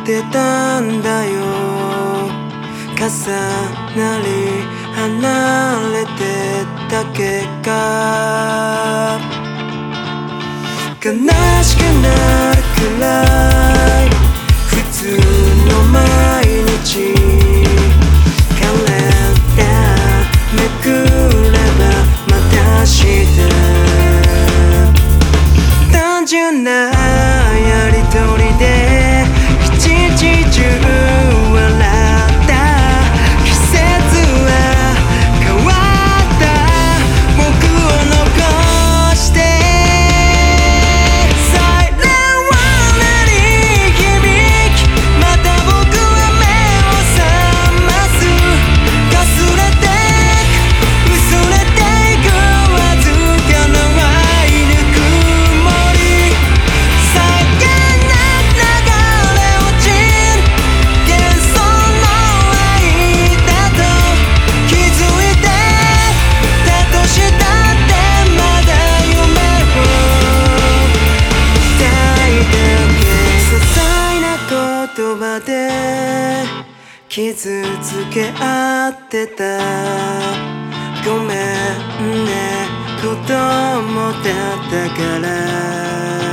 ってたんだよ。重なり離れてだけが悲しくなるくらい普通の毎日。カレンダーめくればまたして単純なやりとりで一日中笑った季節は変わった僕を残してサイレンは鳴り響きまた僕は目を覚ますかすれてく薄れていくわずかな愛ぬくもりさりげなく流れ落ちる幻想の愛だと気づいてたとしたってまだ夢を抱いてけ些細な言葉で傷つけ合ってた。ごめんね子供だったから